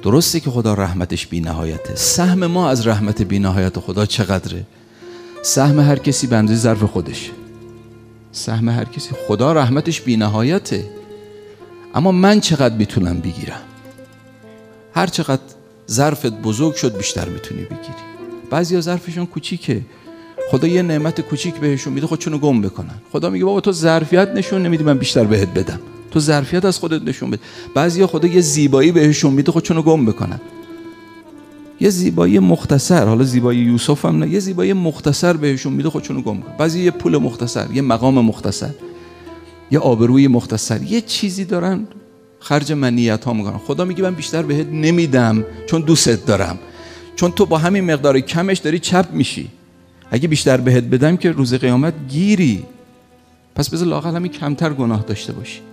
درسته که خدا رحمتش بی نهایته. سهم ما از رحمت بی نهایت خدا چقدره؟ سهم هر کسی به اندازه ظرف خودشه. سهم هر کسی. خدا رحمتش بی نهایته، اما من چقدر میتونم بگیرم؟ هر چقدر ظرفت بزرگ شد بیشتر میتونی بگیری. بعضیا ظرفشون کوچیکه، خدا یه نعمت کوچیک بهشون میده خودشونو گم بکنن. خدا میگه بابا تو ظرفیت نشون نمیدی من بیشتر بهت بدم، تو ظرفیت از خودت نشون بده. بعضیا خدا یه زیبایی بهشون میده خودشونو گم بکنن. یه زیبایی مختصر، حالا زیبایی یوسف هم نه، یه زیبایی مختصر بهشون میده خودشونو گم بکنن. بعضی یه پول مختصر، یه مقام مختصر، یه آبروی مختصر، یه چیزی دارن خرج منیت ها میکنن. خدا میگه من بیشتر بهت نمیدم چون دوست دارم، چون تو با همین مقدار کمش داری چپ میشی. اگه بیشتر بهت بدم که روز قیامت گیری، پس بذار لااقل همین کمتر گناه داشته باشی.